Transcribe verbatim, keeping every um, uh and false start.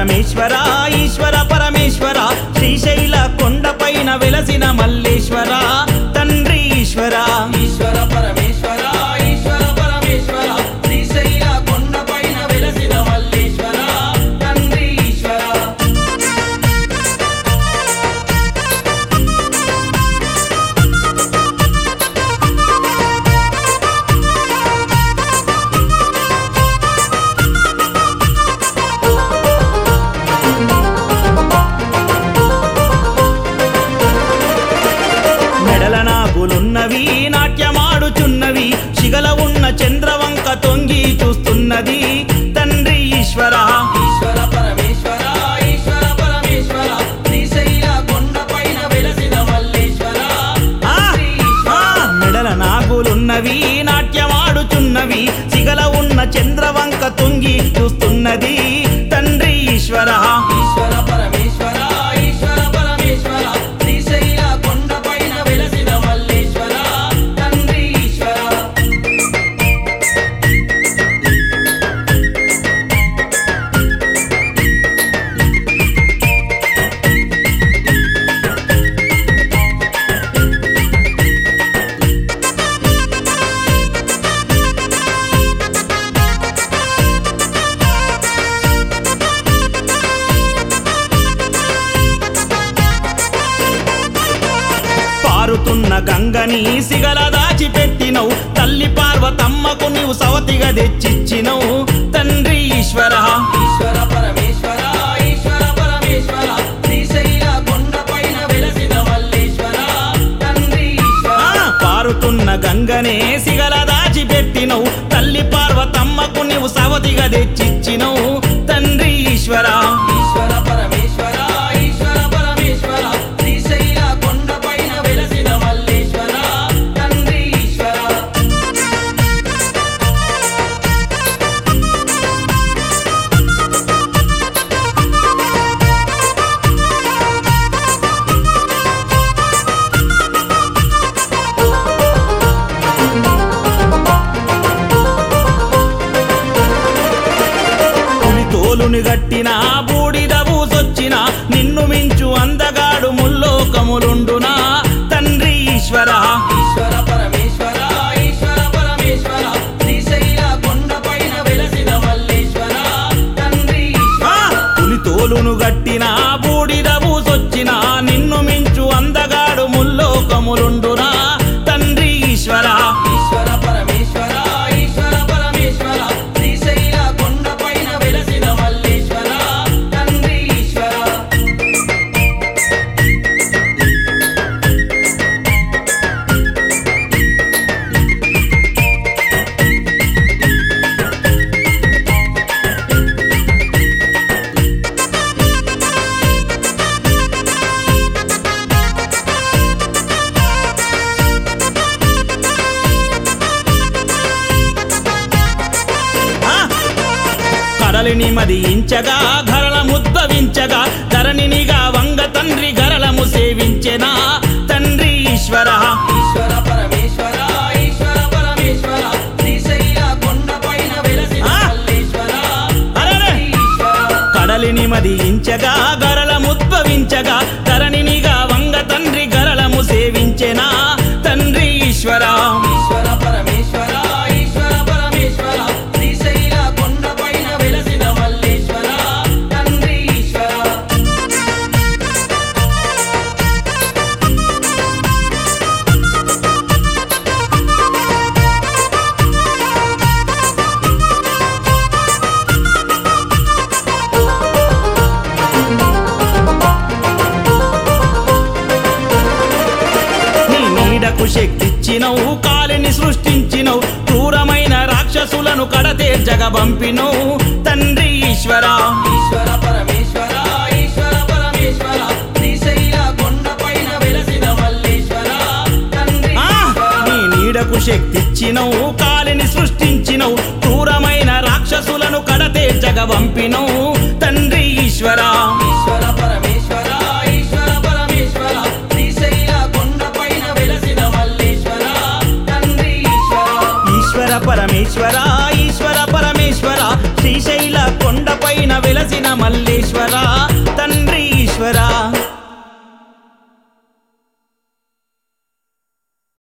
పరమేశ్వర ఈశ్వర పరమేశ్వర శ్రీశైల కొండపైన వెలసిన మల్లేశ్వర తండ్రి ఈశ్వర ఈశ్వర పరమేశ్వర ఈశ్వర పరమేశ్వర శ్రీశైల కొండపైన వెలసిన మల్లేశ్వర తండ్రి ఈశ్వర మెడల నాగులున్నవి నాట్యమాడుచున్నవి శిగల ఉన్న చంద్రవంక తొంగి చూస్తున్నది తండ్రి ఈశ్వర ఈశ్వర పరమేశ్వర ఈశ్వర పరమేశ్వర శ్రీశైల కొండపైన వెలసిన మల్లేశ్వర ఆ, ఆ, మెడల నాగులున్నవి నాట్యమాడుచున్నవి శిగల ఉన్న చంద్రవంక తొంగి చూస్తున్నది తండ్రి ఈశ్వర ఈశ్వర పరమేశ్వర ఈశ్వర పరమేశ్వర శ్రీశైల కొండపైన వెలసిన మల్లేశ్వర తండ్రి ఈశ్వర పారుతున్న గంగని సిగల దాచిపెట్టినవు తల్లి పార్వతమ్మకు నీవు సవతిగా తెచ్చిచ్చినవు తండ్రి ఈశ్వర ఈశ్వర పరమేశ్వర ఈశ్వర పరమేశ్వర శ్రీశైల కొండపైన వెలసిన మల్లేశ్వర తండ్రి ఈశ్వర ఆ, పారుతున్న గంగనే సిగల దాచిపెట్టినవు తల్లి పార్వతమ్మకు నీవు సవతిగా తెచ్చిచ్చినవు తండ్రి ఈశ్వర ఈశ్వర పరమేశ్వర ఈశ్వర పరమేశ్వర శ్రీశైల కొండపైన వెలసిన మల్లేశ్వర తండ్రి ఈశ్వర పులి తోలుని గట్టిన బూడిద బూసొచ్చిన నిన్ను మించు అందగాడు ముల్లోకములుండునా తండ్రి ఈశ్వర ఈశ్వర పరమేశ్వర ఈశ్వర పరమేశ్వర శ్రీశైల కొండపైన వెలసిన మల్లేశ్వర తండ్రి ఆ, ఈశ్వర పులి తోలును గట్టిన బూడిద బూసొచ్చిన నిన్ను మించు అందగాడు ముల్లోకములుండునా తండ్రి ఈశ్వర ఈశ్వర పరమేశ్వర ఈశ్వర పరమేశ్వర శ్రీశైల కొండపైన వెలసిన మల్లేశ్వర తండ్రి ఈశ్వర ఆ, కడలిని మదించగా గరళ ముద్దవించగా ధరణినిగా వంగ తండ్రి గరళము సేవించెనా తండ్రి ఈశ్వర ఈశ్వర పరమేశ్వర ఈశ్వర పరమేశ్వర శ్రీశైల కొండపైన వెలసిన ఆ! మల్లేశ్వర అరెరే! తండ్రి ఈశ్వర కడలిని మదించగా గరళముద్భవించగా ధరణినిగా వంగ తండ్రి గరళము సేవించెనా తండ్రి ఈశ్వర ఈశ్వర పరమేశ్వర ఈశ్వర పరమేశ్వర శ్రీశైల కొండపైన వెలసిన మల్లేశ్వర తండ్రి ఈశ్వర నీ నీడకు శక్తిచ్చినవు కాలిని సృష్టించినవు క్రూరమైన రాక్షసులను కడతేర్చగా పంపినవు తండ్రి ఈశ్వర ఈశ్వర పరమేశ్వర ఈశ్వర పరమేశ్వర శ్రీశైల కొండపైన వెలసిన మల్లేశ్వర తండ్రి ఆ, ఈశ్వర నీ నీడకు శక్తిచ్చినవు కాలిని సృష్టించినవు క్రూరమైన రాక్షసులను కడతేర్చగా పంపినవు తండ్రి ఈశ్వర ఈశ్వర పరమేశ్వర ఈశ్వర పరమేశ్వర శ్రీశైల కొండపైన వెలసిన మల్లేశ్వర తండ్రి ఈశ్వర ఈశ్వర పరమేశ్వర ఈశ్వర పరమేశ్వర శ్రీశైల కొండ కొండపైన వెలసిన మల్లేశ్వరా